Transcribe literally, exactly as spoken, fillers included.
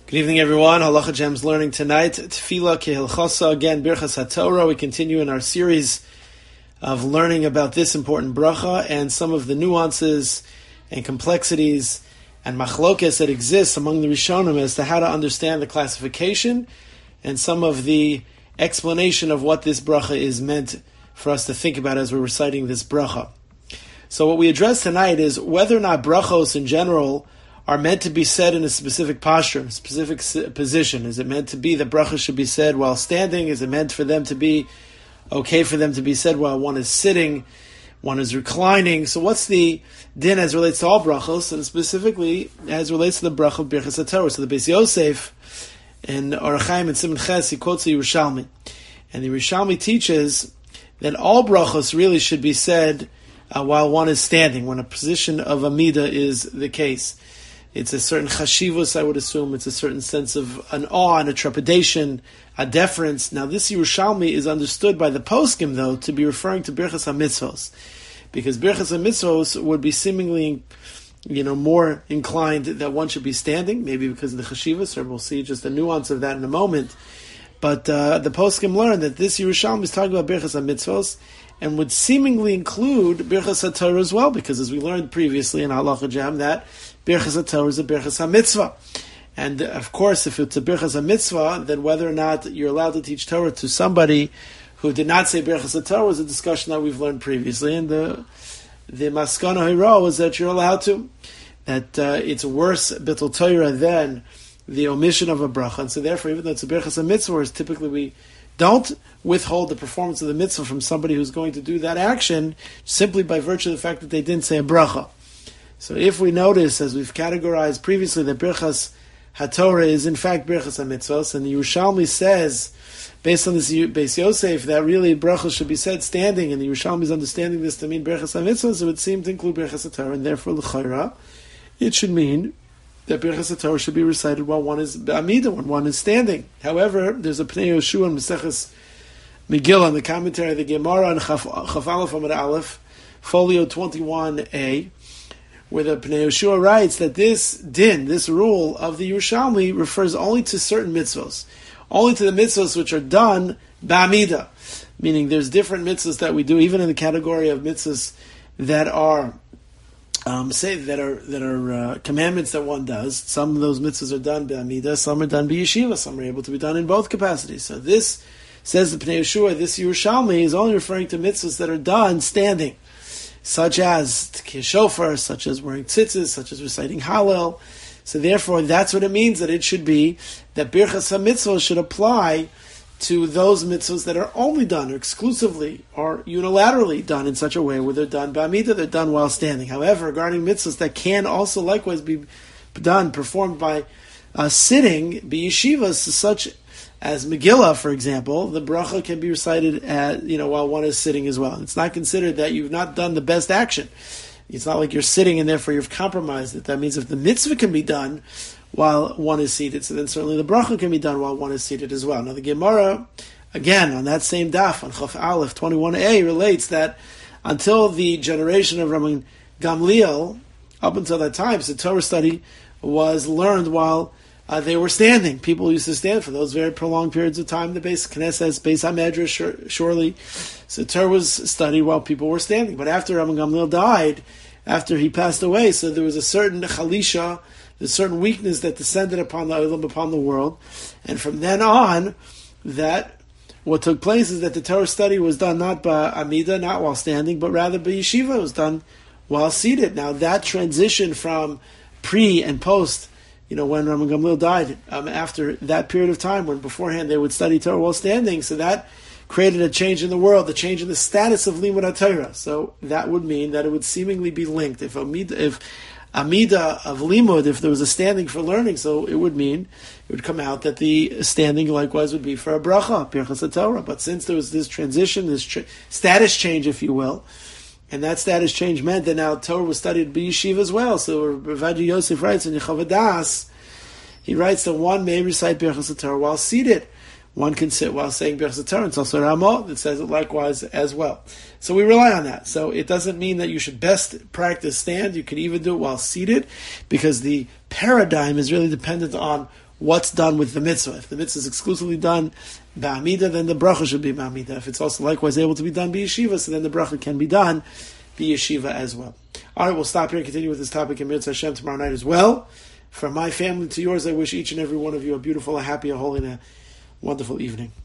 Good evening, everyone. Halacha Gems learning tonight. Tefillah Kehilchasa, again, Birchas HaTorah. We continue in our series of learning about this important bracha and some of the nuances and complexities and machlokes that exist among the Rishonim as to how to understand the classification and some of the explanation of what this bracha is meant for us to think about as we're reciting this bracha. So what we address tonight is whether or not brachos in general are meant to be said in a specific posture, a specific position. Is it meant to be that bracha should be said while standing? Is it meant for them to be okay for them to be said while one is sitting, one is reclining? So what's the din as relates to all brachos, and specifically as relates to the bracha of Birchas HaTorah? So the Beis Yosef in Orach Chaim and Siman Ches, he quotes the Yerushalmi. And the Yerushalmi teaches that all brachos really should be said uh, while one is standing, when a position of Amida is the case. It's a certain chashivus, I would assume. It's a certain sense of an awe and a trepidation, a deference. Now, this Yerushalmi is understood by the poskim, though, to be referring to Birchas HaMitzvos, because Birchas HaMitzvos would be seemingly, you know, more inclined that one should be standing, maybe because of the chashivus, or we'll see just the nuance of that in a moment. But uh, the poskim learn that this Yerushalmi is talking about Birchas HaMitzvos, and would seemingly include Birchas HaTorah as well, because as we learned previously in Halacha Jam, that Birchas HaTorah is a Birchas HaMitzvah. And of course, if it's a Birchas HaMitzvah, then whether or not you're allowed to teach Torah to somebody who did not say Birchas HaTorah is a discussion that we've learned previously. And the the Maskana Hira was that you're allowed to. That uh, it's worse Bittul Torah than the omission of a bracha. And so therefore, even though it's a Birchas HaMitzvah, whereas typically we don't withhold the performance of the mitzvah from somebody who's going to do that action simply by virtue of the fact that they didn't say a bracha. So if we notice, as we've categorized previously, that Birchas HaTorah is in fact Birchas HaMitzvos, and the Yerushalmi says, based on this Beis Yosef, that really brachos should be said standing, and the Yerushalmi is understanding this to mean Birchas HaMitzvos, it would seem to include Birchas HaTorah, and therefore l'chayra, it should mean that Birchas HaTorah should be recited while one is Amida, when one is standing. However, there's a Pnei Yoshua in Maseches Megillah, in the commentary of the Gemara on Chaf Aleph Amud Aleph, folio twenty-one A, where the Pnei Yoshua writes that this din, this rule of the Yerushalmi, refers only to certain mitzvos, only to the mitzvos which are done ba'amida, meaning there's different mitzvos that we do, even in the category of mitzvos that are Um, say that are that are uh, commandments that one does. Some of those mitzvahs are done b'amida, some are done b'yeshiva, some are able to be done in both capacities. So this, says the Pnei Yeshua, this Yerushalmi is only referring to mitzvahs that are done standing, such as Tkiyah Shofar, such as wearing tzitzis, such as reciting Hallel. So therefore, that's what it means, that it should be that Birchas HaMitzvah should apply to those mitzvahs that are only done, or exclusively, or unilaterally done in such a way where they're done b'amida, they're done while standing. However, regarding mitzvahs that can also likewise be done, performed by uh, sitting, b'yeshivas, such as Megillah, for example, the bracha can be recited at, you know, while one is sitting as well. It's not considered that you've not done the best action. It's not like you're sitting and therefore you've compromised it. That means if the mitzvah can be done while one is seated, so then certainly the bracha can be done while one is seated as well. Now the Gemara, again, on that same daf, on Chaf Aleph twenty-one A, relates that until the generation of Rabban Gamliel, up until that time, so Torah study was learned while uh, they were standing. People used to stand for those very prolonged periods of time. The Beis Knesset, Beis HaMedrash, surely. So Torah was studied while people were standing. But after Rabban Gamliel died, after he passed away, so there was a certain chalisha, the certain weakness that descended upon the Olam, upon the world. And from then on, that what took place is that the Torah study was done not by Amida, not while standing, but rather by Yeshiva. It was done while seated. Now that transition from pre and post, you know, when Rabban Gamliel died, um, after that period of time, when beforehand they would study Torah while standing, so that created a change in the world, a change in the status of Limud HaTorah. So that would mean that it would seemingly be linked. If Amida, if Amida of Limud, if there was a standing for learning, so it would mean, it would come out that the standing likewise would be for a bracha, Birchas HaTorah. But since there was this transition, this tra- status change, if you will, and that status change meant that now Torah was studied by yeshiva as well. So Rav Yosef writes in Yechavad Das, he writes that one may recite Birchas HaTorah while seated. One can sit while saying Birchas HaTorah. It's also Ramah that says it likewise as well. So we rely on that. So it doesn't mean that you should best practice stand. You can even do it while seated, because the paradigm is really dependent on what's done with the mitzvah. If the mitzvah is exclusively done ba'amida, then the bracha should be ba'amida. If it's also likewise able to be done b'yeshiva, so then the bracha can be done b'yeshiva as well. All right, we'll stop here and continue with this topic in Mitzvah Hashem tomorrow night as well. From my family to yours, I wish each and every one of you a beautiful, a happy, a holy, and a wonderful evening.